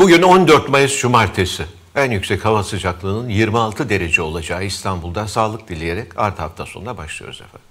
Bugün 14 Mayıs Cumartesi. En yüksek hava sıcaklığının 26 derece olacağı İstanbul'da sağlık dileyerek artı hafta sonuna başlıyoruz efendim.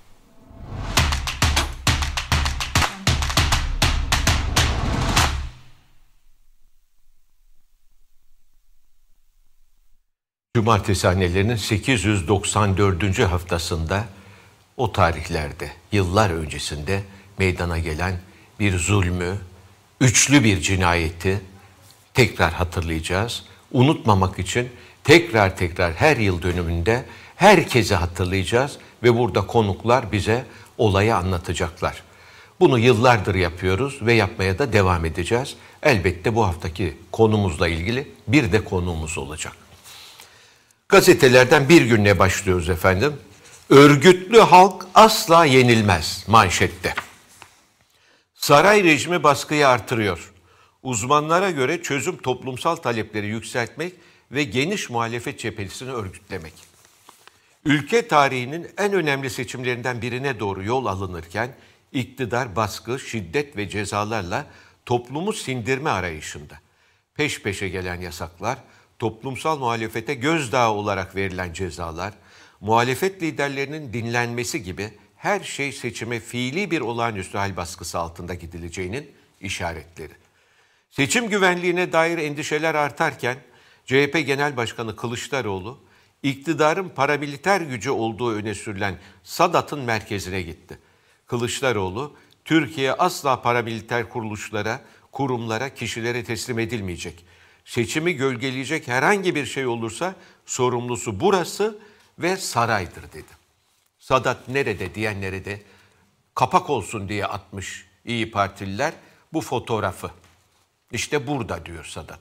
Cumartesi annelerinin 894. haftasında o tarihlerde, yıllar öncesinde meydana gelen bir zulmü, üçlü bir cinayeti tekrar hatırlayacağız. Unutmamak için tekrar her yıl dönümünde herkese hatırlayacağız ve burada konuklar bize olayı anlatacaklar. Bunu yıllardır yapıyoruz ve yapmaya da devam edeceğiz. Elbette bu haftaki konumuzla ilgili bir de konuğumuz olacak. Gazetelerden bir günle başlıyoruz efendim. Örgütlü halk asla yenilmez manşette. Saray rejimi baskıyı artırıyor. Uzmanlara göre çözüm toplumsal talepleri yükseltmek ve geniş muhalefet cephesini örgütlemek. Ülke tarihinin en önemli seçimlerinden birine doğru yol alınırken iktidar baskı, şiddet ve cezalarla toplumu sindirme arayışında. Peş peşe gelen yasaklar, toplumsal muhalefete gözdağı olarak verilen cezalar, muhalefet liderlerinin dinlenmesi gibi her şey seçime fiili bir olağanüstü hal baskısı altında gidileceğinin işaretleri. Seçim güvenliğine dair endişeler artarken CHP Genel Başkanı Kılıçdaroğlu, iktidarın paramiliter gücü olduğu öne sürülen Sadat'ın merkezine gitti. Kılıçdaroğlu, Türkiye asla paramiliter kuruluşlara, kurumlara, kişilere teslim edilmeyecek. Seçimi gölgeleyecek herhangi bir şey olursa sorumlusu burası ve saraydır dedi. Sadat nerede diyenlere de kapak olsun diye atmış İyi Partililer bu fotoğrafı. İşte burada diyor Sadat.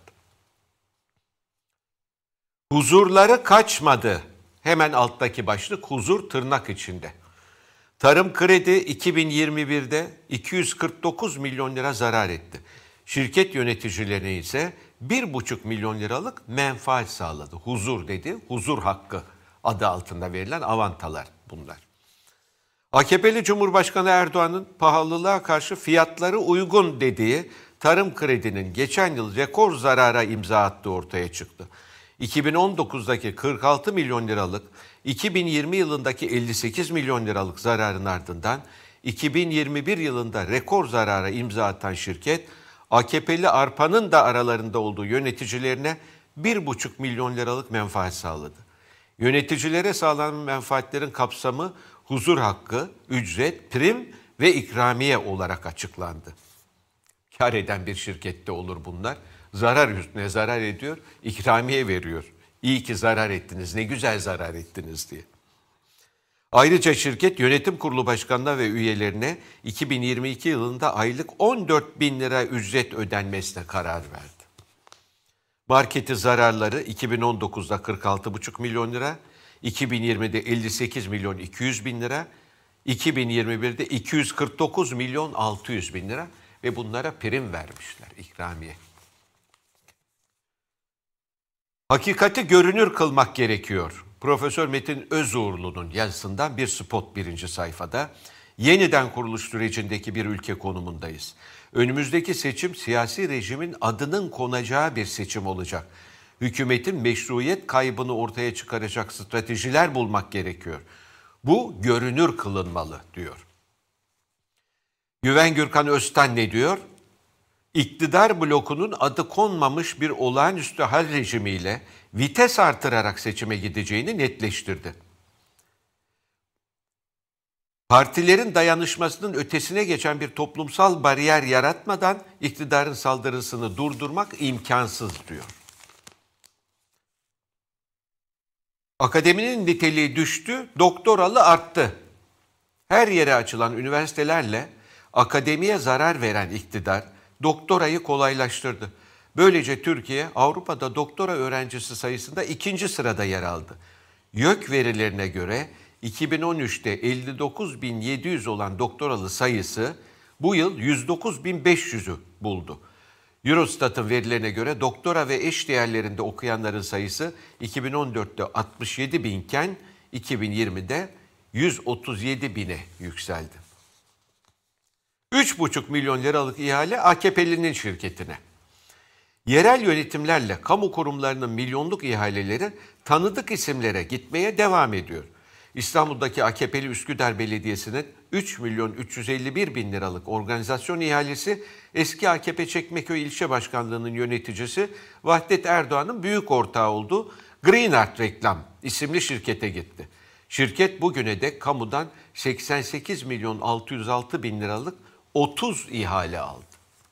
Huzurları kaçmadı. Hemen alttaki başlık huzur tırnak içinde. Tarım kredi 2021'de 249 milyon lira zarar etti. Şirket yöneticilerine ise 1,5 milyon liralık menfaat sağladı. Huzur dedi, huzur hakkı adı altında verilen avantalar bunlar. AKP'li Cumhurbaşkanı Erdoğan'ın pahalılığa karşı fiyatları uygun dediği tarım kredinin geçen yıl rekor zarara imza attığı ortaya çıktı. 2019'daki 46 milyon liralık, 2020 yılındaki 58 milyon liralık zararın ardından 2021 yılında rekor zarara imza atan şirket, AKP'li Arpa'nın da aralarında olduğu yöneticilerine 1,5 milyon liralık menfaat sağladı. Yöneticilere sağlanan menfaatlerin kapsamı huzur hakkı, ücret, prim ve ikramiye olarak açıklandı. Kar eden bir şirkette olur bunlar. Zarar üstüne zarar ediyor, ikramiye veriyor. İyi ki zarar ettiniz, ne güzel zarar ettiniz diye. Ayrıca şirket yönetim kurulu başkanına ve üyelerine 2022 yılında aylık 14 bin lira ücret ödenmesine karar verdi. Marketi zararları 2019'da 46,5 milyon lira, 2020'de 58 milyon 200 bin lira, 2021'de 249 milyon 600 bin lira ve bunlara prim vermişler, ikramiye. Hakikati görünür kılmak gerekiyor. Profesör Metin Özuğurlu'nun yazısından bir spot birinci sayfada. Yeniden kuruluş sürecindeki bir ülke konumundayız. Önümüzdeki seçim siyasi rejimin adının konacağı bir seçim olacak. Hükümetin meşruiyet kaybını ortaya çıkaracak stratejiler bulmak gerekiyor. Bu görünür kılınmalı diyor. Güven Gürkan Öztan ne diyor? İktidar blokunun adı konmamış bir olağanüstü hal rejimiyle vites artırarak seçime gideceğini netleştirdi. Partilerin dayanışmasının ötesine geçen bir toplumsal bariyer yaratmadan iktidarın saldırısını durdurmak imkansız diyor. Akademinin niteliği düştü, doktoralı arttı. Her yere açılan üniversitelerle akademiye zarar veren iktidar doktorayı kolaylaştırdı. Böylece Türkiye Avrupa'da doktora öğrencisi sayısında 2. sırada yer aldı. YÖK verilerine göre 2013'te 59.700 olan doktoralı sayısı bu yıl 109.500'ü buldu. Eurostat'ın verilerine göre doktora ve eş değerlerinde okuyanların sayısı 2014'te 67.000 iken 2020'de 137.000'e yükseldi. 3,5 milyon liralık ihale AKP'linin şirketine. Yerel yönetimlerle kamu kurumlarının milyonluk ihaleleri tanıdık isimlere gitmeye devam ediyor. İstanbul'daki AKP'li Üsküdar Belediyesi'nin 3 milyon 351 bin liralık organizasyon ihalesi eski AKP Çekmeköy İlçe Başkanlığı'nın yöneticisi Vahdet Erdoğan'ın büyük ortağı olduğu Green Art Reklam isimli şirkete gitti. Şirket bugüne dek kamudan 88 milyon 606 bin liralık 30 ihale aldı.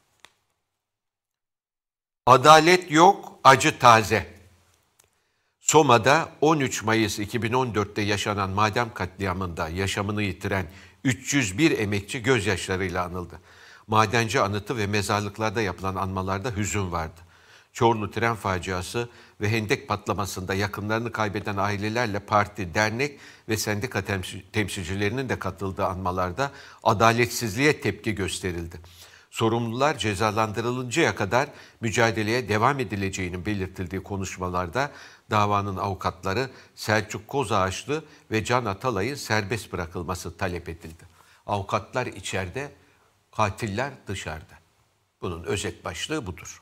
Adalet yok, acı taze. Soma'da 13 Mayıs 2014'te yaşanan maden katliamında yaşamını yitiren 301 emekçi gözyaşlarıyla anıldı. Madenci anıtı ve mezarlıklarda yapılan anmalarda hüzün vardı. Çorlu tren faciası ve hendek patlamasında yakınlarını kaybeden ailelerle parti, dernek ve sendika temsilcilerinin de katıldığı anmalarda adaletsizliğe tepki gösterildi. Sorumlular cezalandırılıncaya kadar mücadeleye devam edileceğinin belirtildiği konuşmalarda davanın avukatları Selçuk Kozağaçlı ve Can Atalay'ın serbest bırakılması talep edildi. Avukatlar içeride, katiller dışarıda. Bunun özet başlığı budur.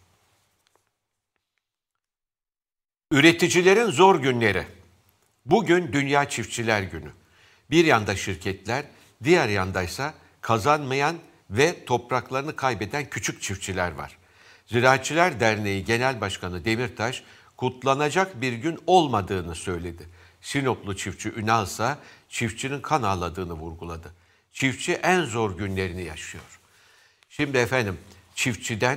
Üreticilerin zor günleri. Bugün Dünya Çiftçiler Günü. Bir yanda şirketler, diğer yandaysa kazanmayan ve topraklarını kaybeden küçük çiftçiler var. Ziraatçılar Derneği Genel Başkanı Demirtaş, kutlanacak bir gün olmadığını söyledi. Sinoplu çiftçi Ünal ise çiftçinin kan ağladığını vurguladı. Çiftçi en zor günlerini yaşıyor. Şimdi efendim çiftçiden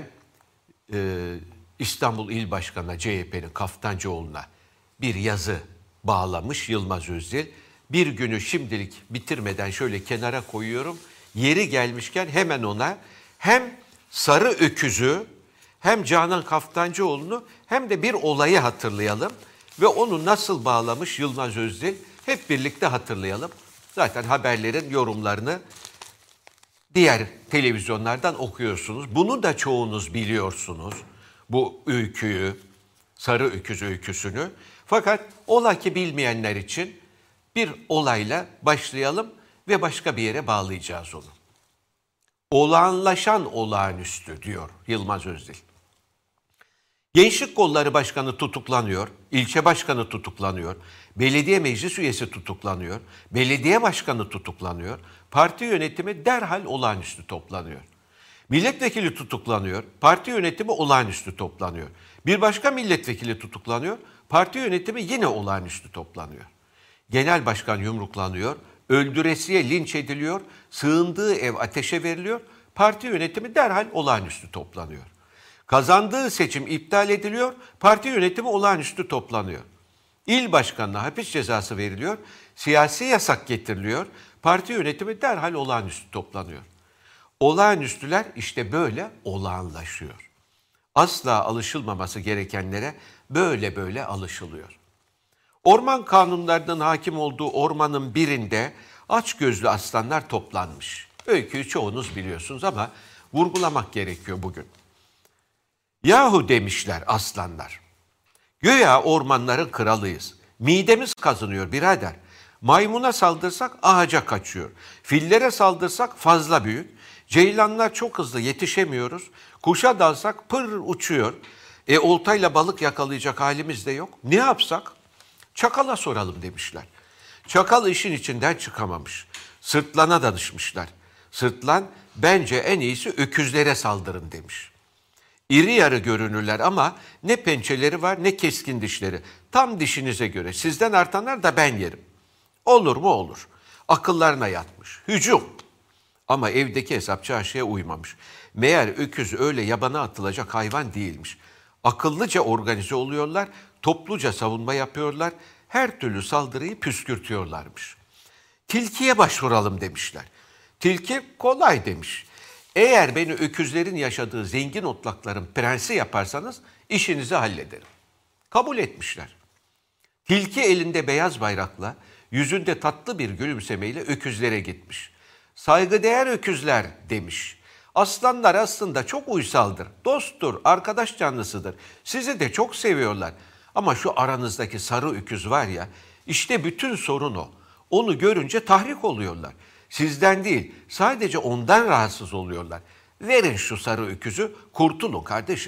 İstanbul İl Başkanı CHP'nin Kaftancıoğlu'na bir yazı bağlamış Yılmaz Özdil. Bir günü şimdilik bitirmeden şöyle kenara koyuyorum. Yeri gelmişken hemen ona hem Sarı Öküz'ü hem Canan Kaftancıoğlu'nu hem de bir olayı hatırlayalım. Ve onu nasıl bağlamış Yılmaz Özdil hep birlikte hatırlayalım. Zaten haberlerin yorumlarını diğer televizyonlardan okuyorsunuz. Bunu da çoğunuz biliyorsunuz. Bu öyküyü, Sarı Öküz öyküsünü. Fakat ola ki bilmeyenler için bir olayla başlayalım ve başka bir yere bağlayacağız onu. Olağanlaşan olağanüstü diyor Yılmaz Özdil. Gençlik Kolları Başkanı tutuklanıyor, ilçe başkanı tutuklanıyor, belediye meclis üyesi tutuklanıyor, belediye başkanı tutuklanıyor, parti yönetimi derhal olağanüstü toplanıyor. Milletvekili tutuklanıyor, parti yönetimi olağanüstü toplanıyor. Bir başka milletvekili tutuklanıyor, parti yönetimi yine olağanüstü toplanıyor. Genel başkan yumruklanıyor, öldüresiye linç ediliyor, sığındığı ev ateşe veriliyor, parti yönetimi derhal olağanüstü toplanıyor. Kazandığı seçim iptal ediliyor, parti yönetimi olağanüstü toplanıyor. İl başkanına hapis cezası veriliyor, siyasi yasak getiriliyor, parti yönetimi derhal olağanüstü toplanıyor. Olağanüstüler işte böyle olağanlaşıyor. Asla alışılmaması gerekenlere böyle böyle alışılıyor. Orman kanunlarının hakim olduğu ormanın birinde açgözlü aslanlar toplanmış. Öyküyü çoğunuz biliyorsunuz ama vurgulamak gerekiyor bugün. Yahu demişler aslanlar. Güya ormanların kralıyız. Midemiz kazınıyor birader. Maymuna saldırsak ağaca kaçıyor. Fillere saldırsak fazla büyük. Ceylanlar çok hızlı yetişemiyoruz. Kuşa dalsak pır uçuyor. Oltayla balık yakalayacak halimiz de yok. Ne yapsak? Çakala soralım demişler. Çakal işin içinden çıkamamış. Sırtlan'a danışmışlar. Sırtlan bence en iyisi öküzlere saldırın demiş. İri yarı görünürler ama ne pençeleri var ne keskin dişleri. Tam dişinize göre. Sizden artanlar da ben yerim. Olur mu olur. Akıllarına yatmış. Hücum. Ama evdeki hesap çarşıya uymamış. Meğer öküz öyle yabana atılacak hayvan değilmiş. Akıllıca organize oluyorlar, topluca savunma yapıyorlar, her türlü saldırıyı püskürtüyorlarmış. Tilkiye başvuralım demişler. Tilki kolay demiş. Eğer beni öküzlerin yaşadığı zengin otlakların prensi yaparsanız işinizi hallederim. Kabul etmişler. Tilki elinde beyaz bayrakla, yüzünde tatlı bir gülümsemeyle öküzlere gitmiş. Saygıdeğer öküzler demiş. Aslanlar aslında çok uysaldır, dosttur, arkadaş canlısıdır. Sizi de çok seviyorlar. Ama şu aranızdaki sarı öküz var ya, işte bütün sorun o. Onu görünce tahrik oluyorlar. Sizden değil, sadece ondan rahatsız oluyorlar. Verin şu sarı öküzü, kurtulun kardeşim.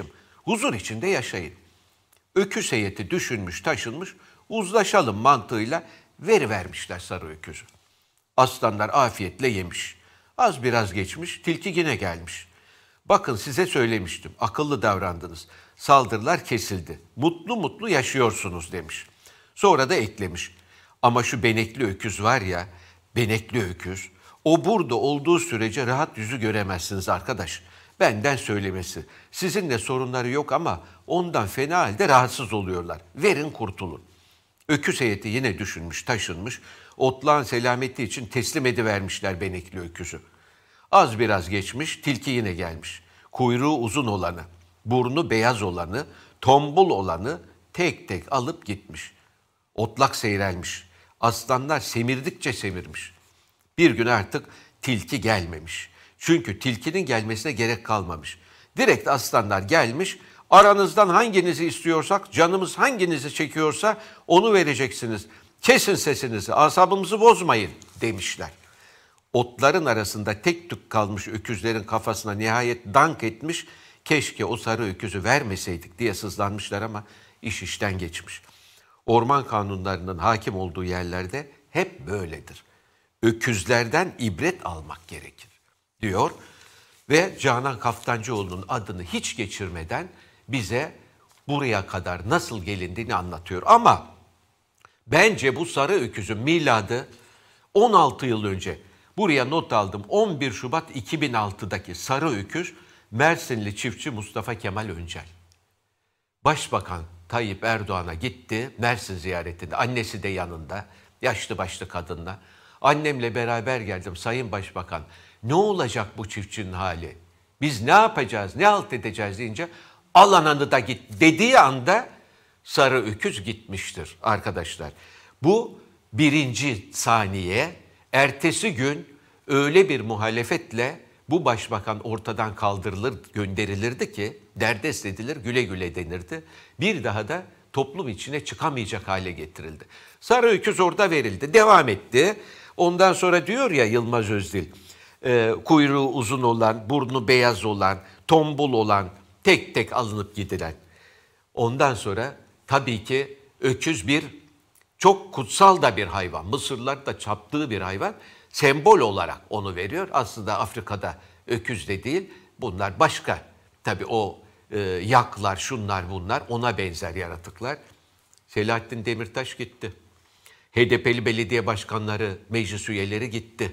Huzur içinde yaşayın. Öküz heyeti düşünmüş, taşınmış, uzlaşalım mantığıyla verivermişler sarı öküzü. Aslanlar afiyetle yemiş. Az biraz geçmiş, tilki yine gelmiş. Bakın size söylemiştim, akıllı davrandınız. Saldırılar kesildi. Mutlu mutlu yaşıyorsunuz demiş. Sonra da eklemiş. Ama şu benekli öküz var ya, benekli öküz, o burada olduğu sürece rahat yüzü göremezsiniz arkadaş. Benden söylemesi. Sizinle sorunları yok ama ondan fena halde rahatsız oluyorlar. Verin kurtulun. Öküz heyeti yine düşünmüş, taşınmış. Otlağın selameti için teslim edivermişler benekli öküzü. Az biraz geçmiş, tilki yine gelmiş. Kuyruğu uzun olanı, burnu beyaz olanı, tombul olanı tek tek alıp gitmiş. Otlak seyrelmiş. Aslanlar semirdikçe semirmiş. Bir gün artık tilki gelmemiş. Çünkü tilkinin gelmesine gerek kalmamış. Direkt aslanlar gelmiş, aranızdan hanginizi istiyorsak, canımız hanginizi çekiyorsa onu vereceksiniz. Kesin sesinizi, asabımızı bozmayın demişler. Otların arasında tek tük kalmış öküzlerin kafasına nihayet dank etmiş, keşke o sarı öküzü vermeseydik diye sızlanmışlar ama iş işten geçmiş. Orman kanunlarının hakim olduğu yerlerde hep böyledir. Öküzlerden ibret almak gerekir diyor ve Canan Kaftancıoğlu'nun adını hiç geçirmeden bize buraya kadar nasıl gelindiğini anlatıyor. Ama bence bu sarı öküzün miladı 16 yıl önce, buraya not aldım, 11 Şubat 2006'daki sarı öküz Mersinli çiftçi Mustafa Kemal Öncel. Başbakan Tayyip Erdoğan'a gitti Mersin ziyaretinde. Annesi de yanında, yaşlı başlı kadınla. Annemle beraber geldim Sayın Başbakan. Ne olacak bu çiftçinin hali? Biz ne yapacağız, ne halt edeceğiz deyince al ananı da git dediği anda sarı öküz gitmiştir arkadaşlar. Bu birinci saniye, ertesi gün öyle bir muhalefetle bu başbakan ortadan kaldırılır, gönderilirdi ki derdest edilir, güle güle denirdi. Bir daha da toplum içine çıkamayacak hale getirildi. Sarı öküz orada verildi, devam etti. Ondan sonra diyor ya Yılmaz Özdil, kuyruğu uzun olan, burnu beyaz olan, tombul olan, tek tek alınıp gidilen. Ondan sonra tabii ki öküz bir çok kutsal da bir hayvan. Mısırlılar da çaptığı bir hayvan. Sembol olarak onu veriyor. Aslında Afrika'da öküz de değil. Bunlar başka. Tabii o yaklar, şunlar bunlar ona benzer yaratıklar. Selahattin Demirtaş gitti. HDP'li belediye başkanları, meclis üyeleri gitti.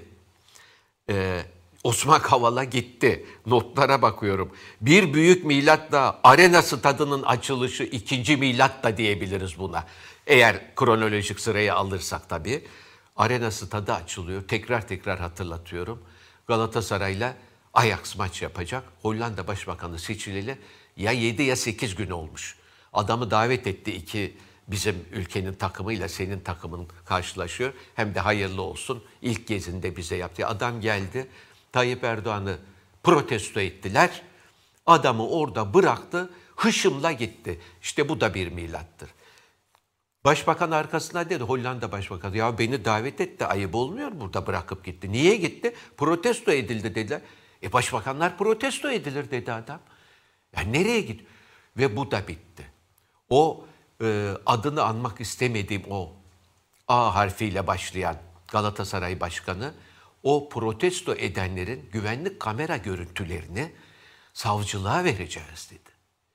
Osman Kavala gitti. Notlara bakıyorum. Bir büyük milatla Arena Stadı'nın açılışı 2. milat da diyebiliriz buna. Eğer kronolojik sırayı alırsak tabii. Arena Stadı açılıyor. Tekrar hatırlatıyorum. Galatasaray'la Ajax maç yapacak. Hollanda Başbakanı seçileli ya 7 ya 8 gün olmuş. Adamı davet etti, iki bizim ülkenin takımıyla senin takımın karşılaşıyor. Hem de hayırlı olsun. İlk gezinde bize yaptı. Adam geldi. Tayyip Erdoğan'ı protesto ettiler. Adamı orada bıraktı. Hışımla gitti. İşte bu da bir milattır. Başbakan arkasına dedi, Hollanda Başbakanı, ya beni davet etti, ayıp olmuyor burada, bırakıp gitti. Niye gitti? Protesto edildi dediler. Başbakanlar protesto edilir dedi adam. Ya nereye gidiyor? Ve bu da bitti. O adını anmak istemediğim o A harfiyle başlayan Galatasaray Başkanı, o protesto edenlerin güvenlik kamera görüntülerini savcılığa vereceğiz dedi.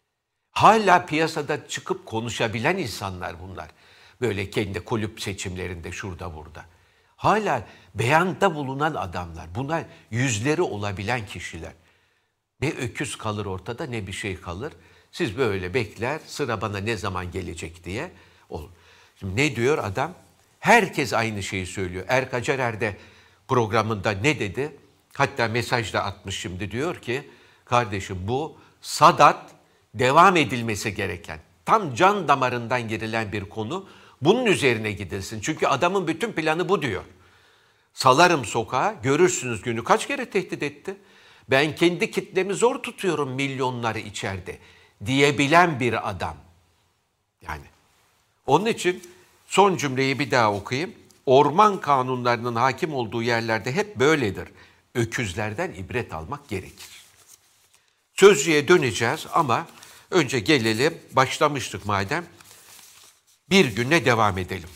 Hala piyasada çıkıp konuşabilen insanlar bunlar. Böyle kendi kulüp seçimlerinde şurada burada. Hala beyanda bulunan adamlar. Bunlar yüzleri olabilen kişiler. Ne öküz kalır ortada ne bir şey kalır. Siz böyle bekler, sıra bana ne zaman gelecek diye olur. Şimdi ne diyor adam? Herkes aynı şeyi söylüyor. Erk Acerer de programında ne dedi? Hatta mesaj da atmış şimdi, diyor ki kardeşim bu Sadat devam edilmesi gereken, tam can damarından girilen bir konu. Bunun üzerine gidilsin. Çünkü adamın bütün planı bu diyor. Salarım sokağa, görürsünüz günü. Kaç kere tehdit etti? Ben kendi kitlemi zor tutuyorum, milyonları içeride diyebilen bir adam. Yani onun için son cümleyi bir daha okuyayım. Orman kanunlarının hakim olduğu yerlerde hep böyledir. Öküzlerden ibret almak gerekir. Sözcüye döneceğiz ama Önce gelelim, başlamıştık madem, bir güne devam edelim.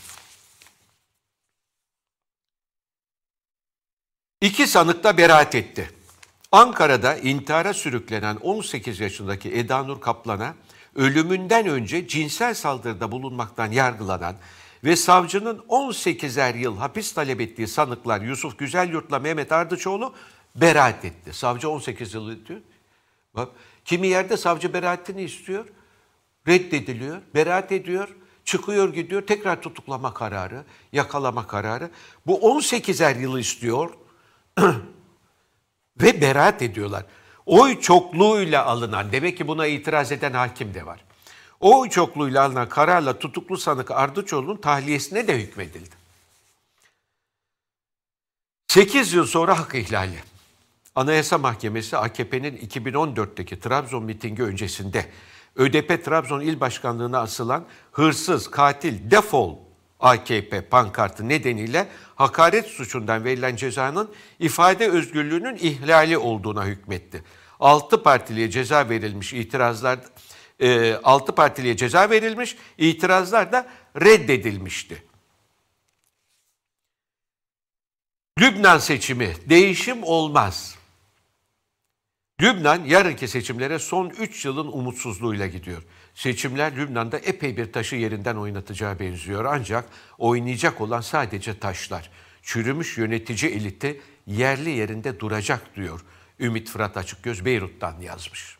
İki sanık da beraat etti. Ankara'da intihara sürüklenen 18 yaşındaki Eda Nur Kaplan'a ölümünden önce cinsel saldırıda bulunmaktan yargılanan ve savcının 18'er yıl hapis talep ettiği sanıklar Yusuf Güzelyurt'la Mehmet Ardıçoğlu beraat etti. Savcı 18 yıl diyor. Bak, kimi yerde savcı beraatini istiyor, reddediliyor, beraat ediyor, çıkıyor gidiyor, tekrar tutuklama kararı, yakalama kararı. Bu 18'er yılı istiyor ve beraat ediyorlar. Oy çokluğuyla alınan, demek ki buna itiraz eden hakim de var. Oy çokluğuyla alınan kararla tutuklu sanık Ardıçoğlu'nun tahliyesine de hükmedildi. 8 yıl sonra hak ihlali. Anayasa Mahkemesi AKP'nin 2014'teki Trabzon mitingi öncesinde ÖDP Trabzon İl Başkanlığı'na asılan hırsız, katil, defol AKP pankartı nedeniyle hakaret suçundan verilen cezanın ifade özgürlüğünün ihlali olduğuna hükmetti. 6 partiliye ceza verilmiş, itirazlar da reddedilmişti. Lübnan seçimi, değişim olmaz. Lübnan yarınki seçimlere son 3 yılın umutsuzluğuyla gidiyor. Seçimler Lübnan'da epey bir taşı yerinden oynatacağı benziyor. Ancak oynayacak olan sadece taşlar. Çürümüş yönetici eliti yerli yerinde duracak diyor Ümit Fırat Açıkgöz Beyrut'tan yazmış.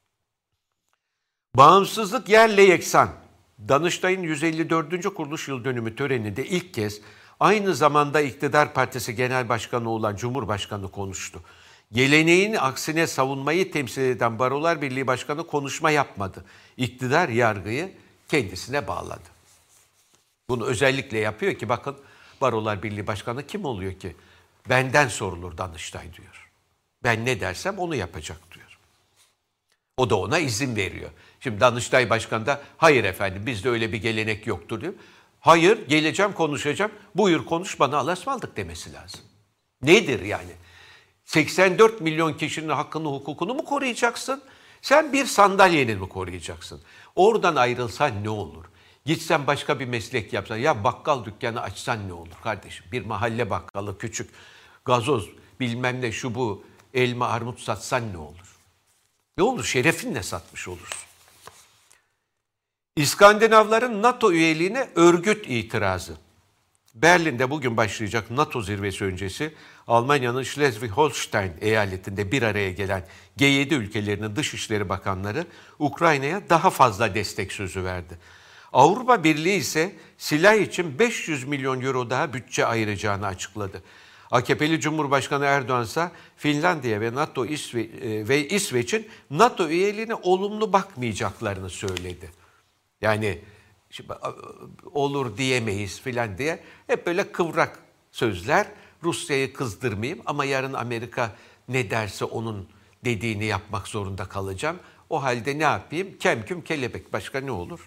Bağımsızlık yerle yeksan. Danıştay'ın 154. kuruluş yıl dönümü töreninde ilk kez aynı zamanda iktidar partisi genel başkanı olan Cumhurbaşkanı konuştu. Geleneğin aksine savunmayı temsil eden Barolar Birliği Başkanı konuşma yapmadı. İktidar yargıyı kendisine bağladı. Bunu özellikle yapıyor ki bakın Barolar Birliği Başkanı kim oluyor ki? Benden sorulur Danıştay diyor. Ben ne dersem onu yapacak diyor. O da ona izin veriyor. Şimdi Danıştay Başkanı da hayır efendim bizde öyle bir gelenek yoktur diyor. Hayır geleceğim konuşacağım. Buyur konuş bana Allah'a ısmarladık demesi lazım. Nedir yani? 84 milyon kişinin hakkını hukukunu mu koruyacaksın? Sen bir sandalyeni mi koruyacaksın? Oradan ayrılsan ne olur? Gitsen başka bir meslek yapsan, ya bakkal dükkanı açsan ne olur kardeşim? Bir mahalle bakkalı, küçük gazoz, bilmem ne şu bu, elma armut satsan ne olur? Ne olur? Şerefinle satmış olursun. İskandinavların NATO üyeliğine örgüt itirazı. Berlin'de bugün başlayacak NATO zirvesi öncesi Almanya'nın Schleswig-Holstein eyaletinde bir araya gelen G7 ülkelerinin dışişleri bakanları Ukrayna'ya daha fazla destek sözü verdi. Avrupa Birliği ise silah için 500 milyon euro daha bütçe ayıracağını açıkladı. AKP'li Cumhurbaşkanı Erdoğan ise Finlandiya ve İsveç'in NATO üyeliğine olumlu bakmayacaklarını söyledi. Yani şimdi, olur diyemeyiz filan diye hep böyle kıvrak sözler. Rusya'yı kızdırmayayım ama yarın Amerika ne derse onun dediğini yapmak zorunda kalacağım. O halde ne yapayım? Kemküm kelebek, başka ne olur?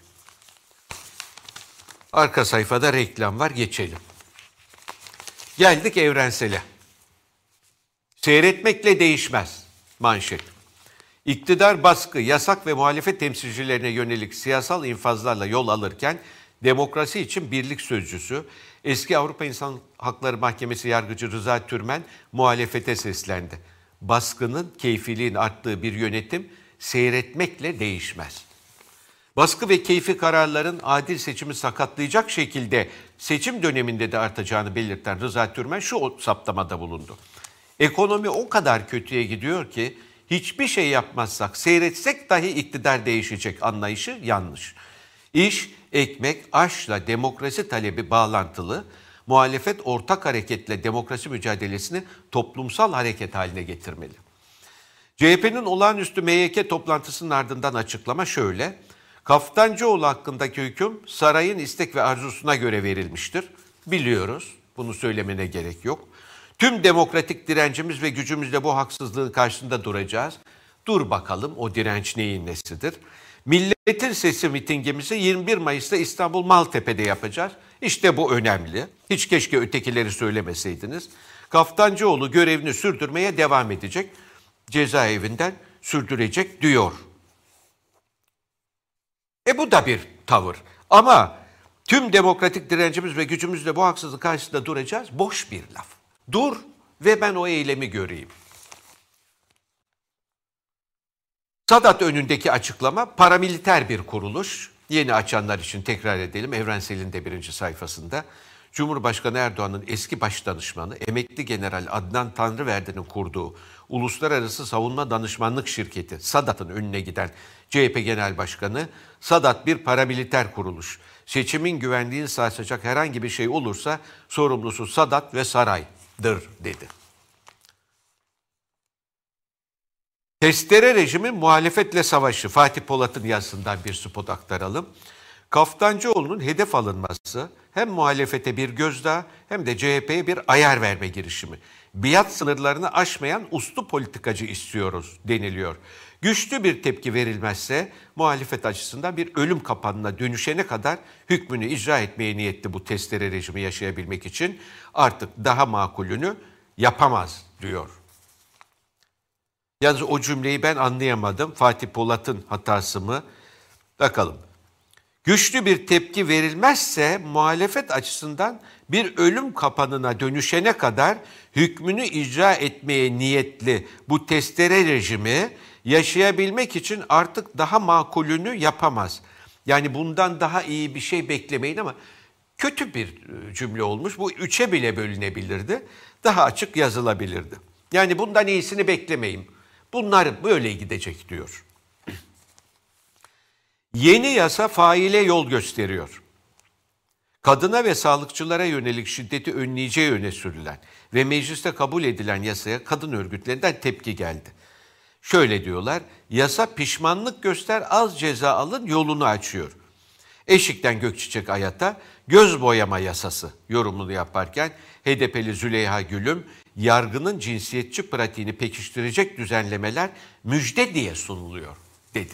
Arka sayfada reklam var, geçelim. Geldik evrensele. Seyretmekle değişmez manşet. İktidar baskı, yasak ve muhalefet temsilcilerine yönelik siyasal infazlarla yol alırken demokrasi için birlik sözcüsü, eski Avrupa İnsan Hakları Mahkemesi yargıcı Rıza Türmen muhalefete seslendi. Baskının, keyfiliğin arttığı bir yönetim seyretmekle değişmez. Baskı ve keyfi kararların adil seçimi sakatlayacak şekilde seçim döneminde de artacağını belirten Rıza Türmen şu saptamada bulundu. Ekonomi o kadar kötüye gidiyor ki hiçbir şey yapmazsak, seyretsek dahi iktidar değişecek anlayışı yanlış. İş, ekmek, aşla demokrasi talebi bağlantılı, muhalefet ortak hareketle demokrasi mücadelesini toplumsal hareket haline getirmeli. CHP'nin olağanüstü MYK toplantısının ardından açıklama şöyle: Kaftancıoğlu hakkındaki hüküm sarayın istek ve arzusuna göre verilmiştir. Biliyoruz, bunu söylemene gerek yok. Tüm demokratik direncimiz ve gücümüzle bu haksızlığın karşısında duracağız. Dur bakalım o direnç neyin nesidir? Milletin Sesi mitingimizi 21 Mayıs'ta İstanbul Maltepe'de yapacağız. İşte bu önemli. Hiç keşke ötekileri söylemeseydiniz. Kaftancıoğlu görevini sürdürmeye devam edecek. Cezaevinden sürdürecek diyor. Bu da bir tavır. Ama tüm demokratik direncimiz ve gücümüzle bu haksızlık karşısında duracağız. Boş bir laf. Dur ve ben o eylemi göreyim. Sadat önündeki açıklama paramiliter bir kuruluş. Yeni açanlar için tekrar edelim. Evrensel'in de 1. sayfasında. Cumhurbaşkanı Erdoğan'ın eski başdanışmanı emekli General Adnan Tanrıverdi'nin kurduğu Uluslararası Savunma Danışmanlık Şirketi Sadat'ın önüne giden CHP Genel Başkanı, Sadat bir paramiliter kuruluş. Seçimin güvenliğini sarsacak herhangi bir şey olursa sorumlusu Sadat ve saraydır dedi. Testere rejimi muhalefetle savaşı. Fatih Polat'ın yazısından bir spot aktaralım. Kaftancıoğlu'nun hedef alınması hem muhalefete bir gözdağı hem de CHP'ye bir ayar verme girişimi. Biat sınırlarını aşmayan uslu politikacı istiyoruz deniliyor. Güçlü bir tepki verilmezse muhalefet açısından bir ölüm kapanına dönüşene kadar hükmünü icra etmeye niyetli bu testere rejimi yaşayabilmek için artık daha makulünü yapamaz diyor. Yalnız o cümleyi ben anlayamadım. Fatih Polat'ın hatası mı? Bakalım. Güçlü bir tepki verilmezse muhalefet açısından bir ölüm kapanına dönüşene kadar hükmünü icra etmeye niyetli bu testere rejimi yaşayabilmek için artık daha makulünü yapamaz. Yani bundan daha iyi bir şey beklemeyin ama kötü bir cümle olmuş. Bu 3'e bile bölünebilirdi. Daha açık yazılabilirdi. Yani bundan iyisini beklemeyin. Bunlar böyle gidecek diyor. Yeni yasa faile yol gösteriyor. Kadına ve sağlıkçılara yönelik şiddeti önleyeceği öne sürülen ve mecliste kabul edilen yasaya kadın örgütlerinden tepki geldi. Şöyle diyorlar, yasa pişmanlık göster az ceza alın yolunu açıyor. Eşik'ten Gökçiçek Ayat'a göz boyama yasası yorumunu yaparken HDP'li Züleyha Gülüm, yargının cinsiyetçi pratiğini pekiştirecek düzenlemeler müjde diye sunuluyor dedi.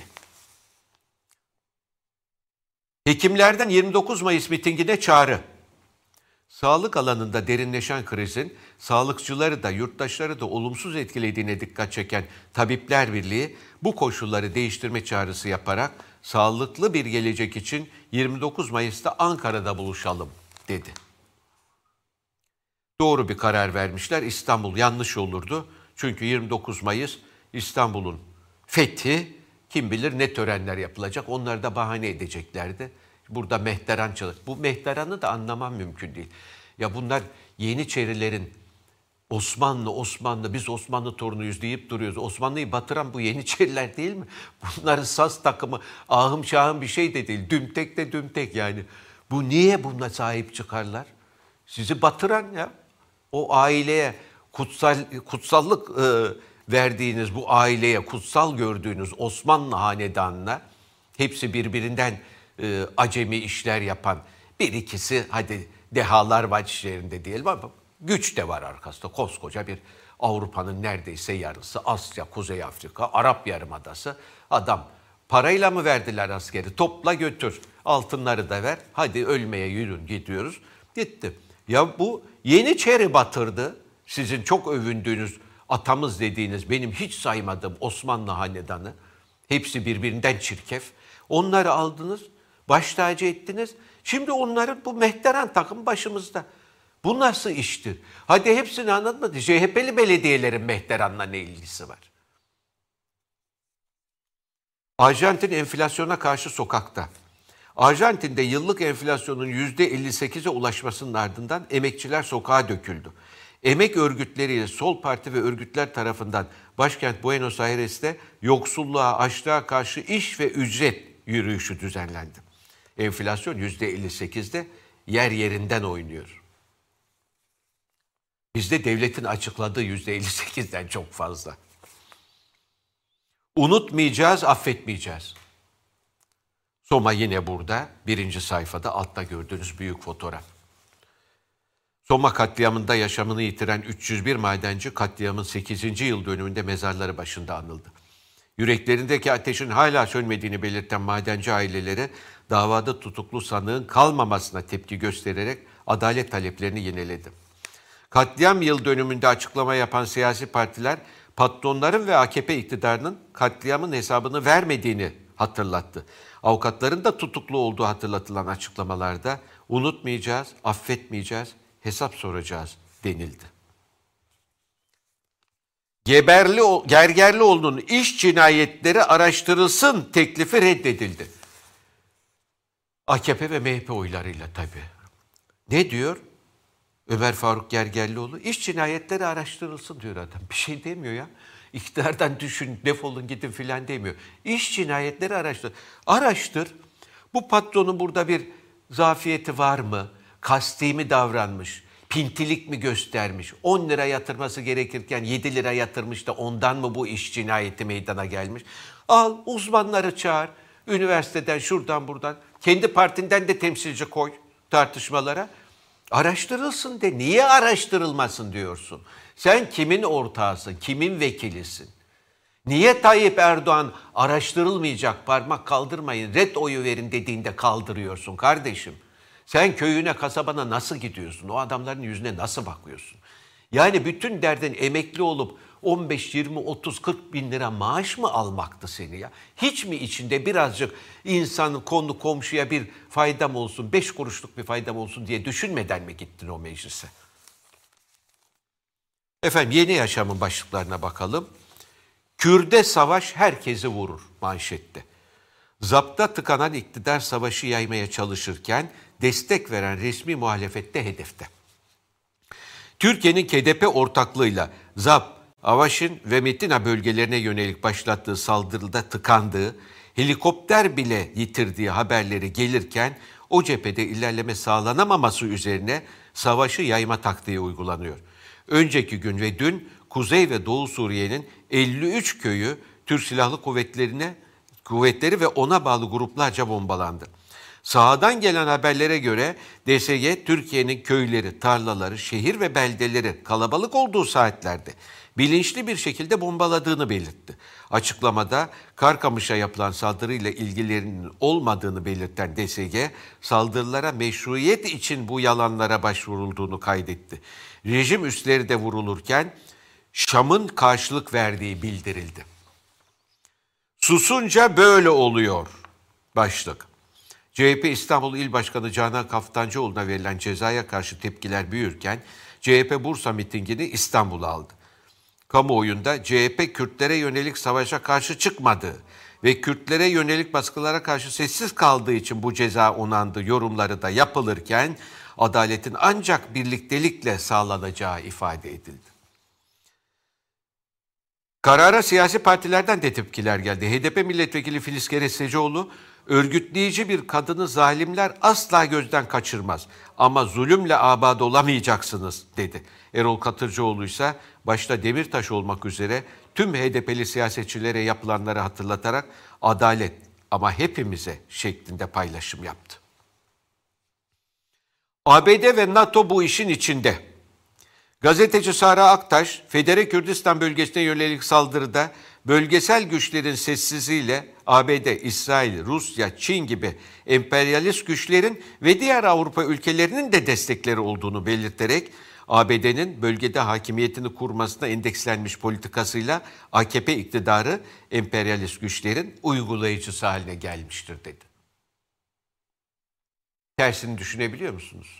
Hekimlerden 29 Mayıs mitingine çağrı. Sağlık alanında derinleşen krizin sağlıkçıları da yurttaşları da olumsuz etkilediğine dikkat çeken Tabipler Birliği bu koşulları değiştirme çağrısı yaparak sağlıklı bir gelecek için 29 Mayıs'ta Ankara'da buluşalım dedi. Doğru bir karar vermişler. İstanbul yanlış olurdu. Çünkü 29 Mayıs İstanbul'un fethi, kim bilir ne törenler yapılacak. Onları da bahane edeceklerdi. Burada mehteran çalış. Bu mehteranı da anlamam mümkün değil. Ya bunlar Yeniçerilerin Osmanlı, biz Osmanlı torunuyuz deyip duruyoruz. Osmanlı'yı batıran bu Yeniçeriler değil mi? Bunların saz takımı ahım şahım bir şey de değil. Dümtek de dümtek yani. Bu niye buna sahip çıkarlar? Sizi batıran ya. O aileye kutsallık verdiğiniz bu aileye, kutsal gördüğünüz Osmanlı hanedanına hepsi birbirinden acemi işler yapan bir ikisi hadi dehalar var içlerinde diyelim ama güç de var arkasında. Koskoca bir Avrupa'nın neredeyse yarısı, Asya, Kuzey Afrika, Arap Yarımadası. Adam parayla mı verdiler askeri? Topla götür, altınları da ver, hadi ölmeye yürün gidiyoruz. Gitti. Ya bu Yeniçeri batırdı. Sizin çok övündüğünüz, atamız dediğiniz, benim hiç saymadığım Osmanlı hanedanı. Hepsi birbirinden çirkef. Onları aldınız, baş tacı ettiniz. Şimdi onların bu mehteran takım başımızda. Bu nasıl iştir? Hadi hepsini anlatmadı. CHP'li belediyelerin mehteranla ne ilgisi var? Arjantin enflasyona karşı sokakta. Arjantin'de yıllık enflasyonun %58'e ulaşmasının ardından emekçiler sokağa döküldü. Emek örgütleriyle sol parti ve örgütler tarafından başkent Buenos Aires'te yoksulluğa, açlığa karşı iş ve ücret yürüyüşü düzenlendi. Enflasyon %58'de yer yerinden oynuyor. Bizde devletin açıkladığı %58'den çok fazla. Unutmayacağız, affetmeyeceğiz. Soma yine burada, 1. sayfada altta gördüğünüz büyük fotoğraf. Soma katliamında yaşamını yitiren 301 madenci katliamın 8. yıl dönümünde mezarları başında anıldı. Yüreklerindeki ateşin hala sönmediğini belirten madenci aileleri davada tutuklu sanığın kalmamasına tepki göstererek adalet taleplerini yineledi. Katliam yıl dönümünde açıklama yapan siyasi partiler patronların ve AKP iktidarının katliamın hesabını vermediğini hatırlattı. Avukatların da tutuklu olduğu hatırlatılan açıklamalarda unutmayacağız, affetmeyeceğiz, hesap soracağız denildi. Gergerlioğlu'nun iş cinayetleri araştırılsın teklifi reddedildi. AKP ve MHP oylarıyla tabii. Ne diyor Ömer Faruk Gergerlioğlu? İş cinayetleri araştırılsın diyor adam. Bir şey demiyor ya. İktidardan düşün, defolun gidin filan demiyor. İş cinayetleri araştır. Araştır. Bu patronun burada bir zafiyeti var mı? Kasti mi davranmış? Pintilik mi göstermiş? 10 lira yatırması gerekirken 7 lira yatırmış da ondan mı bu iş cinayeti meydana gelmiş? Al uzmanları çağır. Üniversiteden şuradan buradan. Kendi partinden de temsilci koy tartışmalara. Araştırılsın de. Niye araştırılmasın diyorsun? Sen kimin ortağısın? Kimin vekilisin? Niye Tayyip Erdoğan araştırılmayacak, parmak kaldırmayın, red oyu verin dediğinde kaldırıyorsun kardeşim? Sen köyüne, kasabana nasıl gidiyorsun? O adamların yüzüne nasıl bakıyorsun? Yani bütün derdin emekli olup 15, 20, 30, 40 bin lira maaş mı almaktı seni ya? Hiç mi içinde birazcık insanın konu komşuya bir faydam olsun, 5 kuruşluk bir faydam olsun diye düşünmeden mi gittin o meclise? Efendim yeni yaşamın başlıklarına bakalım. Kürde savaş herkesi vurur manşette. Zapta tıkanan iktidar savaşı yaymaya çalışırken destek veren resmi muhalefette hedefte. Türkiye'nin KDP ortaklığıyla ZAP, Avaşin ve Metina bölgelerine yönelik başlattığı saldırıda tıkandığı, helikopter bile yitirdiği haberleri gelirken o cephede ilerleme sağlanamaması üzerine savaşı yayma taktiği uygulanıyor. Önceki gün ve dün Kuzey ve Doğu Suriye'nin 53 köyü Türk Silahlı Kuvvetleri ve ona bağlı gruplarca bombalandı. Sahadan gelen haberlere göre DSG, Türkiye'nin köyleri, tarlaları, şehir ve beldeleri kalabalık olduğu saatlerde bilinçli bir şekilde bombaladığını belirtti. Açıklamada Karkamış'a yapılan saldırıyla ilgilerinin olmadığını belirten DSG, saldırılara meşruiyet için bu yalanlara başvurulduğunu kaydetti. Rejim üsleri de vurulurken Şam'ın karşılık verdiği bildirildi. Susunca böyle oluyor başlık. CHP İstanbul İl Başkanı Canan Kaftancıoğlu'na verilen cezaya karşı tepkiler büyürken CHP Bursa mitingini İstanbul'a aldı. Kamuoyunda CHP Kürtlere yönelik savaşa karşı çıkmadığı ve Kürtlere yönelik baskılara karşı sessiz kaldığı için bu ceza onandı yorumları da yapılırken adaletin ancak birliktelikle sağlanacağı ifade edildi. Karara siyasi partilerden de tepkiler geldi. HDP milletvekili Filiz Kerestecioğlu, örgütleyici bir kadını zalimler asla gözden kaçırmaz ama zulümle abad olamayacaksınız dedi. Erol Katırcıoğlu ise başta Demirtaş olmak üzere tüm HDP'li siyasetçilere yapılanları hatırlatarak adalet ama hepimize şeklinde paylaşım yaptı. ABD ve NATO bu işin içinde. Gazeteci Sara Aktaş, Federe Kürdistan bölgesine yönelik saldırıda bölgesel güçlerin sessizliğiyle ABD, İsrail, Rusya, Çin gibi emperyalist güçlerin ve diğer Avrupa ülkelerinin de destekleri olduğunu belirterek ABD'nin bölgede hakimiyetini kurmasına endekslenmiş politikasıyla AKP iktidarı emperyalist güçlerin uygulayıcısı haline gelmiştir dedi. Tersini düşünebiliyor musunuz?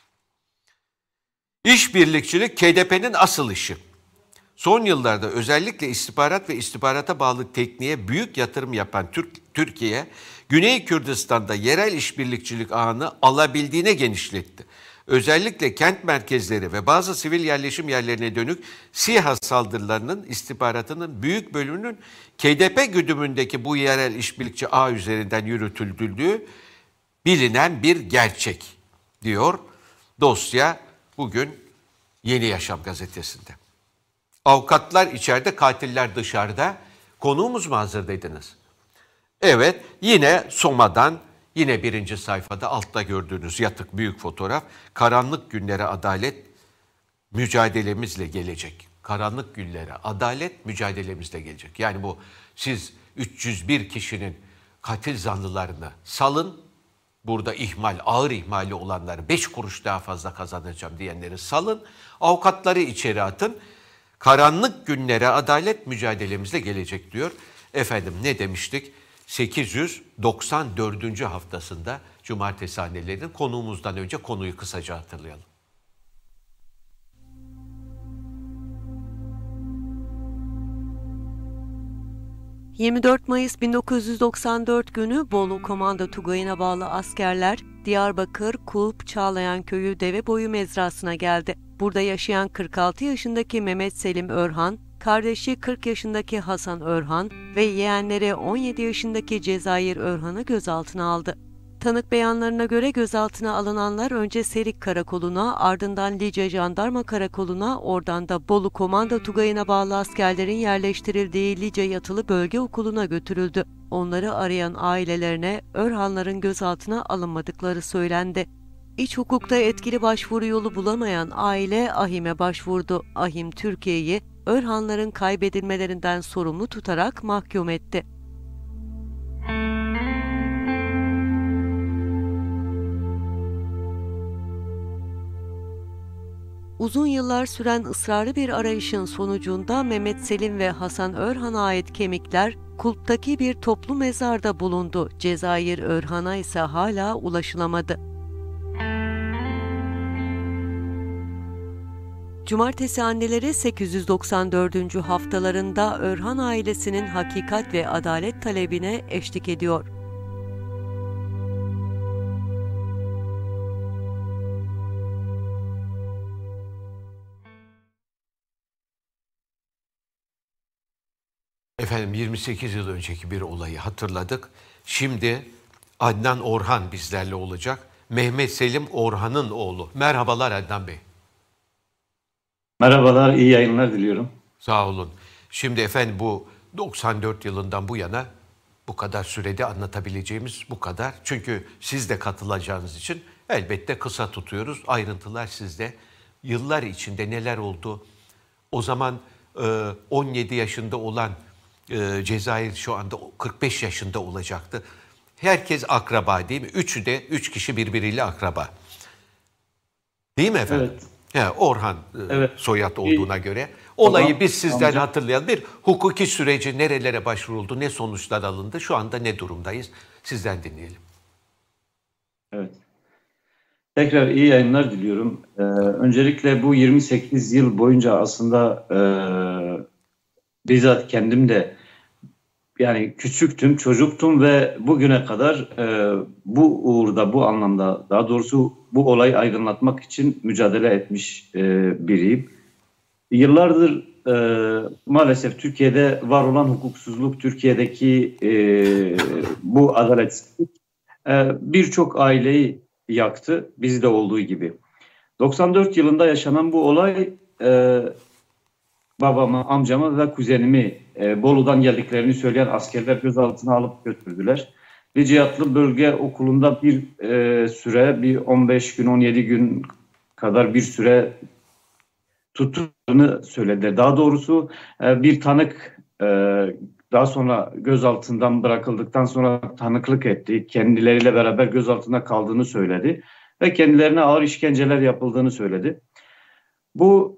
İşbirlikçilik KDP'nin asıl işi. Son yıllarda özellikle istihbarat ve istihbarata bağlı tekniğe büyük yatırım yapan Türkiye, Güney Kürdistan'da yerel işbirlikçilik ağını alabildiğine genişletti. Özellikle kent merkezleri ve bazı sivil yerleşim yerlerine dönük SİHA saldırılarının istihbaratının büyük bölümünün KDP güdümündeki bu yerel işbirlikçi ağ üzerinden yürütüldüğü bilinen bir gerçek, diyor dosya bugün Yeni Yaşam gazetesinde. Avukatlar içeride, katiller dışarıda. Konuğumuz mu hazırdaydınız? Evet, yine Soma'dan, yine birinci sayfada altta gördüğünüz yatık büyük fotoğraf. Karanlık günlere adalet mücadelemizle gelecek. Karanlık günlere adalet mücadelemizle gelecek. Yani bu siz 301 kişinin katil zanlılarını salın. Burada ağır ihmali olanları 5 kuruş daha fazla kazanacağım diyenleri salın. Avukatları içeri atın. Karanlık günlere adalet mücadelemizle gelecek diyor. Efendim ne demiştik? 894. haftasında Cumartesi Annelerinin konuğumuzdan önce konuyu kısaca hatırlayalım. 24 Mayıs 1994 günü Bolu Komando Tugayı'na bağlı askerler Diyarbakır Kulp Çağlayan Köyü Deveboyu mezrasına geldi. Burada yaşayan 46 yaşındaki Mehmet Selim Örhan, kardeşi 40 yaşındaki Hasan Örhan ve yeğenleri 17 yaşındaki Cezayir Örhan'ı gözaltına aldı. Tanık beyanlarına göre gözaltına alınanlar önce Serik Karakolu'na, ardından Lice Jandarma Karakolu'na, oradan da Bolu Komando Tugayı'na bağlı askerlerin yerleştirildiği Lice Yatılı Bölge Okulu'na götürüldü. Onları arayan ailelerine Örhanların gözaltına alınmadıkları söylendi. İç hukukta etkili başvuru yolu bulamayan aile AHİM'e başvurdu. AHİM Türkiye'yi Örhanların kaybedilmelerinden sorumlu tutarak mahkum etti. Uzun yıllar süren ısrarlı bir arayışın sonucunda Mehmet Selim ve Hasan Örhan'a ait kemikler Kulp'taki bir toplu mezarda bulundu. Cezayir Örhan'a ise hala ulaşılamadı. Cumartesi Anneleri 894. haftalarında Örhan ailesinin hakikat ve adalet talebine eşlik ediyor. Efendim 28 yıl önceki bir olayı hatırladık. Şimdi Adnan Orhan bizlerle olacak. Mehmet Selim Orhan'ın oğlu. Merhabalar Adnan Bey. Merhabalar, iyi yayınlar diliyorum. Sağ olun. Şimdi efendim bu 94 yılından bu yana bu kadar sürede anlatabileceğimiz bu kadar. Çünkü siz de katılacağınız için elbette kısa tutuyoruz. Ayrıntılar sizde. Yıllar içinde neler oldu? O zaman 17 yaşında olan Cezayir şu anda 45 yaşında olacaktı. Herkes akraba değil mi? Üç kişi birbiriyle akraba. Değil mi efendim? Evet. Orhan Evet. soyad olduğuna göre. Olayı Tamam, biz sizden amca. hatırlayalım. Bir hukuki süreci nerelere başvuruldu, ne sonuçlar alındı, şu anda ne durumdayız? Sizden dinleyelim. Evet. Tekrar iyi yayınlar diliyorum. Öncelikle bu 28 yıl boyunca aslında bizzat kendim de yani küçüktüm, çocuktum ve bugüne kadar bu uğurda, bu anlamda daha doğrusu bu olayı aydınlatmak için mücadele etmiş biriyim. Yıllardır maalesef Türkiye'de var olan hukuksuzluk, Türkiye'deki bu adaletsizlik birçok aileyi yaktı, bizde olduğu gibi. 94 yılında yaşanan bu olay babamı, amcamı ve kuzenimi Bolu'dan geldiklerini söyleyen askerler gözaltına alıp götürdüler. Lice Yatılı Bölge Okulu'nda bir süre, bir 15 gün, 17 gün kadar bir süre tuttuğunu söylediler. Daha doğrusu bir tanık daha sonra gözaltından bırakıldıktan sonra tanıklık etti. Kendileriyle beraber gözaltında kaldığını söyledi ve kendilerine ağır işkenceler yapıldığını söyledi. Bu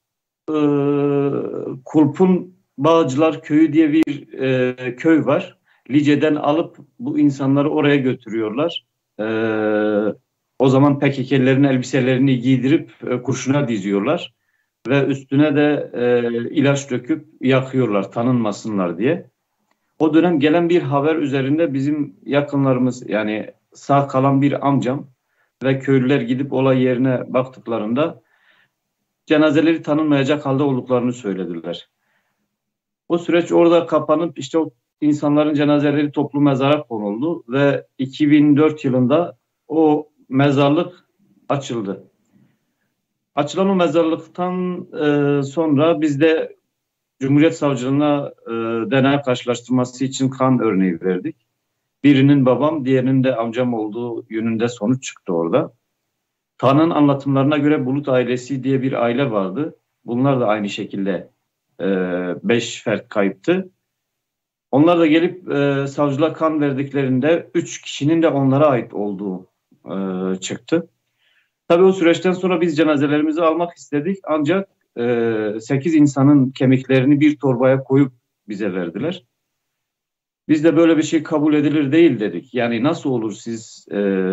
Kulp'un Bağcılar Köyü diye bir köy var. Lice'den alıp bu insanları oraya götürüyorlar. O zaman PKK'lilerin elbiselerini giydirip kurşuna diziyorlar. Ve üstüne de ilaç döküp yakıyorlar tanınmasınlar diye. O dönem gelen bir haber üzerinde bizim yakınlarımız yani sağ kalan bir amcam ve köylüler gidip olay yerine baktıklarında cenazeleri tanınmayacak halde olduklarını söylediler. O süreç orada kapanıp işte o insanların cenazeleri toplu mezara konuldu ve 2004 yılında o mezarlık açıldı. Açılan o mezarlıktan sonra biz de Cumhuriyet Savcılığına DNA karşılaştırması için kan örneği verdik. Birinin babam, diğerinin de amcam olduğu yönünde sonuç çıktı orada. Kanın anlatımlarına göre Bulut ailesi diye bir aile vardı. Bunlar da aynı şekilde 5 fert kayıptı. Onlar da gelip savcılığa kan verdiklerinde 3 kişinin de onlara ait olduğu çıktı. Tabii o süreçten sonra biz cenazelerimizi almak istedik ancak 8 insanın kemiklerini bir torbaya koyup bize verdiler. Biz de böyle bir şey kabul edilir değil dedik. Yani nasıl olur siz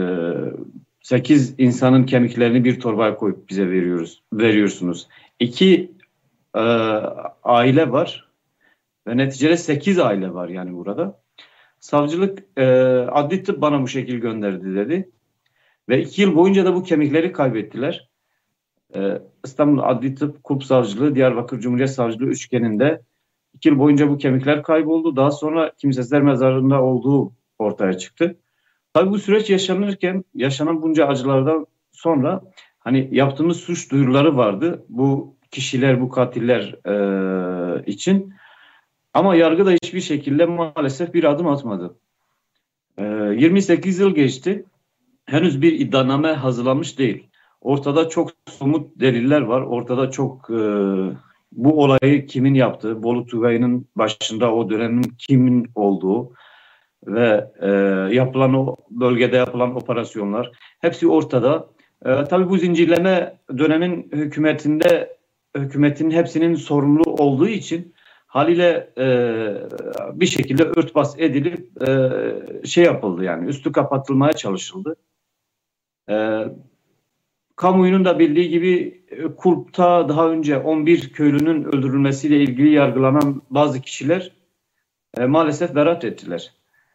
8 insanın kemiklerini bir torbaya koyup bize veriyorsunuz. 2 e, aile var ve neticede 8 aile var yani burada. Savcılık adli tıp bana bu şekil gönderdi dedi. Ve 2 yıl boyunca da bu kemikleri kaybettiler. İstanbul Adli Tıp Kulp Savcılığı, Diyarbakır Cumhuriyet Savcılığı üçgeninde 2 yıl boyunca bu kemikler kayboldu. Daha sonra kimsesizler mezarında olduğu ortaya çıktı. Tabii bu süreç yaşanırken yaşanan bunca acılardan sonra hani yaptığımız suç duyuruları vardı. Bu kişiler, bu katiller için. Ama yargı da hiçbir şekilde maalesef bir adım atmadı. 28 yıl geçti. Henüz bir iddianame hazırlanmış değil. Ortada çok somut deliller var. Ortada çok bu olayı kimin yaptığı, Bolu Tugayı'nın başında o dönemin kimin olduğu ve yapılan o bölgede yapılan operasyonlar hepsi ortada. Tabii bu zincirleme dönemin hükümetin hepsinin sorumlu olduğu için haliyle bir şekilde örtbas edilip şey yapıldı yani üstü kapatılmaya çalışıldı. Kamuoyunun da bildiği gibi Kulp'ta daha önce 11 köylünün öldürülmesiyle ilgili yargılanan bazı kişiler maalesef beraat ettiler.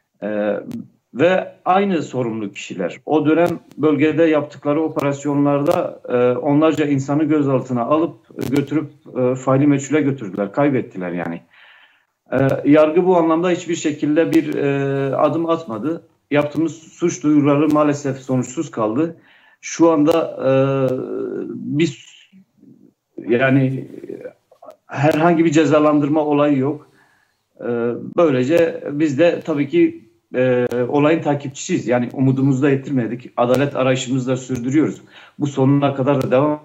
Ve aynı sorumlu kişiler o dönem bölgede yaptıkları operasyonlarda onlarca insanı gözaltına alıp götürüp faili meçhule götürdüler, kaybettiler yani. Yargı bu anlamda hiçbir şekilde bir adım atmadı. Yaptığımız suç duyuruları maalesef sonuçsuz kaldı. Şu anda biz yani herhangi bir cezalandırma olayı yok. Böylece biz de tabii ki olayın takipçisiyiz. Yani umudumuzu da yitirmedik. Adalet arayışımızı da sürdürüyoruz. Bu sonuna kadar da devam.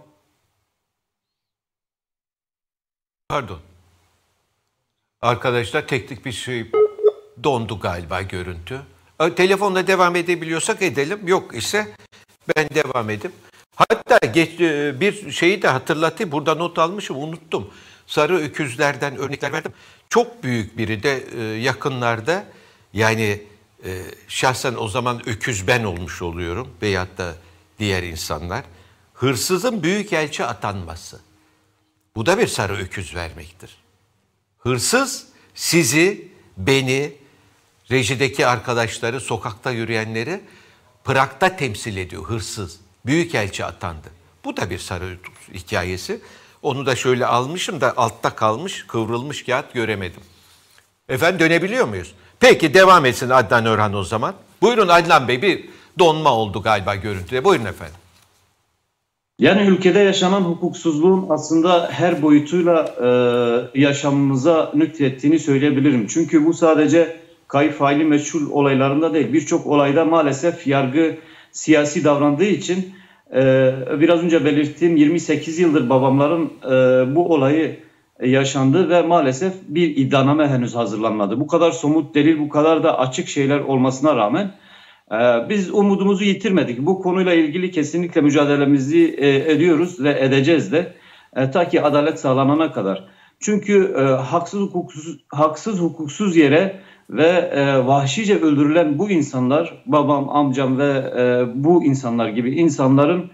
Pardon. Arkadaşlar teknik bir şey dondu galiba görüntü. Telefonla devam edebiliyorsak edelim. Yok ise ben devam edeyim. Hatta bir şeyi de hatırlatayım. Burada not almışım, unuttum. Sarı öküzlerden örnekler verdim. Çok büyük biri de yakınlarda yani şahsen o zaman öküz ben olmuş oluyorum veyahut da diğer insanlar. Hırsızın büyükelçi atanması. Bu da bir sarı öküz vermektir. Hırsız sizi, beni, rejideki arkadaşları, sokakta yürüyenleri Prag'da temsil ediyor hırsız. Büyükelçi atandı. Bu da bir sarı hikayesi. Onu da şöyle almışım da altta kalmış, kıvrılmış kağıt göremedim. Efendim dönebiliyor muyuz? Peki devam etsin Adnan Örhan o zaman. Buyurun Adnan Bey, bir donma oldu galiba görüntüde. Buyurun efendim. Yani ülkede yaşanan hukuksuzluğun aslında her boyutuyla yaşamımıza nüksettiğini söyleyebilirim. Çünkü bu sadece kayıp faili meçhul olaylarında değil. Birçok olayda maalesef yargı siyasi davrandığı için biraz önce belirttiğim 28 yıldır babamların bu olayı yaşandı ve maalesef bir iddianame henüz hazırlanmadı. Bu kadar somut delil, bu kadar da açık şeyler olmasına rağmen biz umudumuzu yitirmedik. Bu konuyla ilgili kesinlikle mücadelemizi ediyoruz ve edeceğiz de ta ki adalet sağlanana kadar. Çünkü haksız hukuksuz yere ve vahşice öldürülen bu insanlar, babam, amcam ve bu insanlar gibi insanların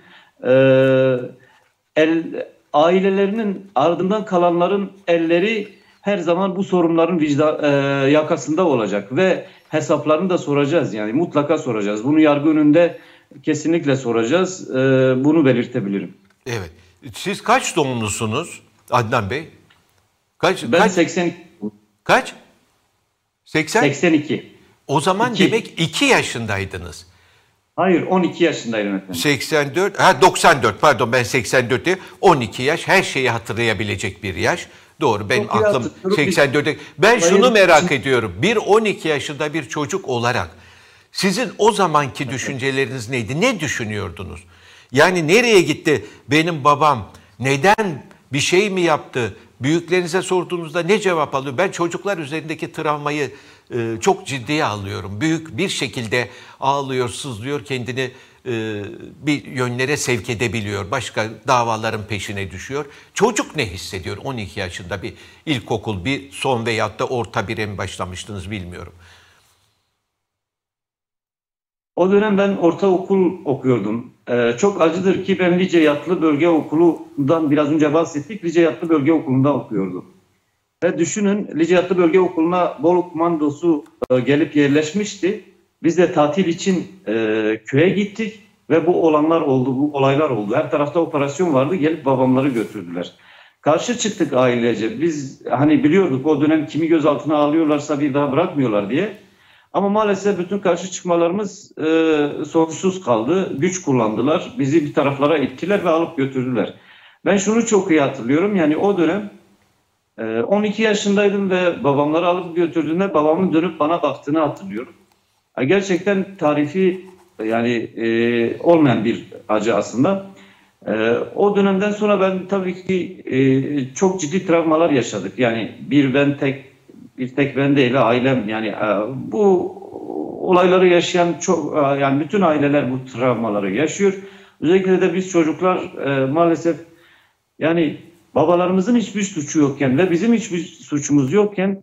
ailelerinin ardından kalanların elleri her zaman bu sorunların yakasında olacak ve hesaplarını da soracağız, yani mutlaka soracağız. Bunu yargı önünde kesinlikle soracağız. Bunu belirtebilirim. Evet. Siz kaç doğumlusunuz Adnan Bey? Ben 80. Kaç? 82. O zaman demek 2 yaşındaydınız. Hayır, 12 yaşındaydım efendim. 94 pardon, ben 84 diye 12 yaş, her şeyi hatırlayabilecek bir yaş. Doğru, benim aklım 84'te. Ben şunu merak ediyorum. Bir 12 yaşında bir çocuk olarak sizin o zamanki düşünceleriniz neydi? Ne düşünüyordunuz? Yani nereye gitti benim babam? Neden bir şey mi yaptı? Büyüklerinize sorduğunuzda ne cevap alıyor? Ben çocuklar üzerindeki travmayı çok ciddiye alıyorum. Büyük bir şekilde ağlıyor, sızlıyor, kendini bir yönlere sevk edebiliyor. Başka davaların peşine düşüyor. Çocuk ne hissediyor? 12 yaşında bir ilkokul, bir son veyahut da orta bire mi başlamıştınız bilmiyorum. O dönem ben ortaokul okuyordum. Çok acıdır ki ben Lice Yatlı Bölge Okulu'ndan biraz önce bahsettik. Lice Yatlı Bölge Okulu'nda okuyordum. Ve düşünün Lice Yatlı Bölge Okulu'na Bolu Komandosu gelip yerleşmişti. Biz de tatil için köye gittik ve bu olanlar oldu, bu olaylar oldu. Her tarafta operasyon vardı. Gelip babamları götürdüler. Karşı çıktık ailece. Biz hani biliyorduk o dönem kimi gözaltına alıyorlarsa bir daha bırakmıyorlar diye. Ama maalesef bütün karşı çıkmalarımız sonuçsuz kaldı. Güç kullandılar. Bizi bir taraflara ittiler ve alıp götürdüler. Ben şunu çok iyi hatırlıyorum. Yani o dönem 12 yaşındaydım ve babamları alıp götürdüğünde babamın dönüp bana baktığını hatırlıyorum. Gerçekten tarifi yani olmayan bir acı aslında. O dönemden sonra ben tabii ki çok ciddi travmalar yaşadık. Yani bir tek ben değil ailem yani bu olayları yaşayan çok yani bütün aileler bu travmaları yaşıyor. Özellikle de biz çocuklar maalesef yani babalarımızın hiçbir suçu yokken ve bizim hiçbir suçumuz yokken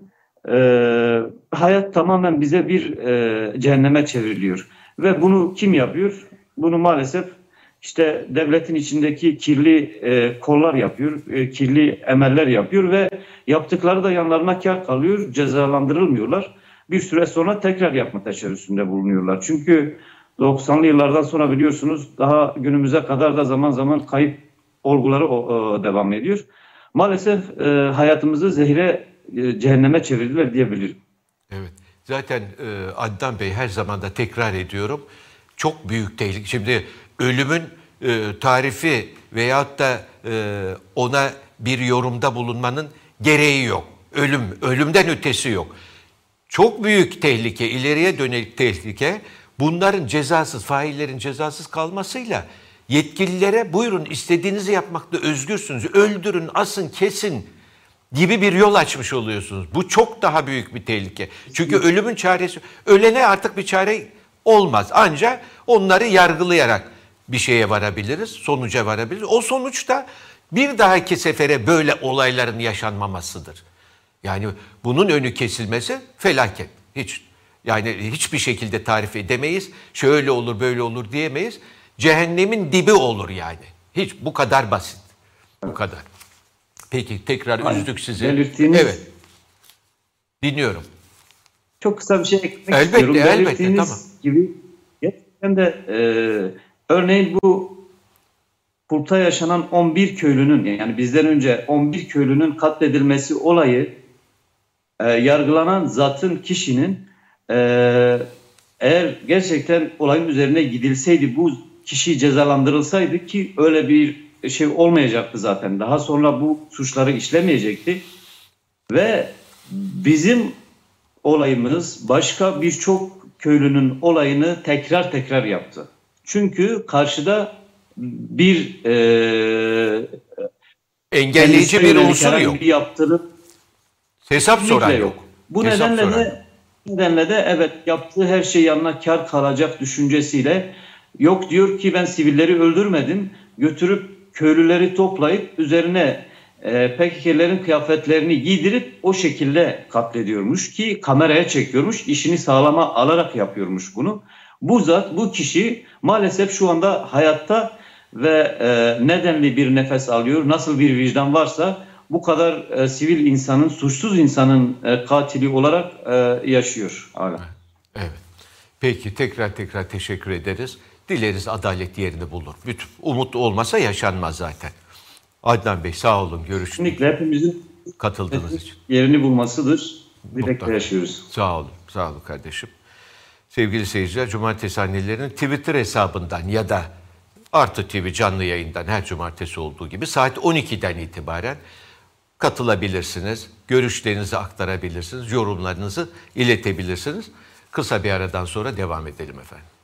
hayat tamamen bize bir cehenneme çevriliyor. Ve bunu kim yapıyor? Bunu maalesef işte devletin içindeki kirli kollar yapıyor, kirli emeller yapıyor ve yaptıkları da yanlarına kâr kalıyor, cezalandırılmıyorlar. Bir süre sonra tekrar yapma teşebbüsünde bulunuyorlar. Çünkü 90'lı yıllardan sonra biliyorsunuz daha günümüze kadar da zaman zaman kayıp olguları devam ediyor. Maalesef hayatımızı zehire, cehenneme çevirdiler diyebilirim. Evet. Zaten Adnan Bey her zaman da tekrar ediyorum. Çok büyük tehlike. Şimdi ölümün tarifi veyahut da ona bir yorumda bulunmanın gereği yok. Ölümden ötesi yok. Çok büyük tehlike, ileriye dönelik tehlike bunların cezasız, faillerin cezasız kalmasıyla yetkililere buyurun istediğinizi yapmakta özgürsünüz, öldürün, asın, kesin gibi bir yol açmış oluyorsunuz. Bu çok daha büyük bir tehlike. Çünkü ölümün çaresi, ölene artık bir çare olmaz. Ancak onları yargılayarak bir şeye varabiliriz, sonuca varabiliriz. O sonuç da bir dahaki sefere böyle olayların yaşanmamasıdır. Yani bunun önü kesilmesi felaket. Hiçbir şekilde tarif edemeyiz. Şöyle olur, böyle olur diyemeyiz. Cehennemin dibi olur yani. Bu kadar basit. Bu kadar. Peki tekrar üzdük sizi. Evet. Dinliyorum. Çok kısa bir şey eklemek istiyorum. Elbette, tamam. Gibi gerçekten de örneğin bu Kulp'ta yaşanan 11 köylünün yani bizden önce 11 köylünün katledilmesi olayı yargılanan zatın kişinin eğer gerçekten olayın üzerine gidilseydi bu kişi cezalandırılsaydı ki öyle bir şey olmayacaktı zaten. Daha sonra bu suçları işlemeyecekti. Ve bizim olayımız başka birçok köylünün olayını tekrar yaptı. Çünkü karşıda bir engelleyici bir unsur yok. Hesap soran yok. Bu nedenle de evet yaptığı her şey yanına kar kalacak düşüncesiyle yok diyor ki ben sivilleri öldürmedim. Götürüp köylüleri toplayıp üzerine PKK'lerin kıyafetlerini giydirip o şekilde katlediyormuş ki kameraya çekiyormuş. İşini sağlama alarak yapıyormuş bunu. Bu kişi maalesef şu anda hayatta ve nedenli bir nefes alıyor. Nasıl bir vicdan varsa bu kadar sivil insanın, suçsuz insanın katili olarak yaşıyor hala. Evet. Peki tekrar teşekkür ederiz. Dileriz adalet yerini bulur. Bütün umut olmasa yaşanmaz zaten. Adnan Bey sağ olun. Görüşürüz. Kesinlikle hepimizin katıldığınız için. Yerini bulmasıdır. Birlikte yaşıyoruz. Sağ olun. Sağ olun kardeşim. Sevgili seyirciler, Cumartesi Annelerinin Twitter hesabından ya da Artı TV canlı yayından her cumartesi olduğu gibi saat 12'den itibaren katılabilirsiniz. Görüşlerinizi aktarabilirsiniz. Yorumlarınızı iletebilirsiniz. Kısa bir aradan sonra devam edelim efendim.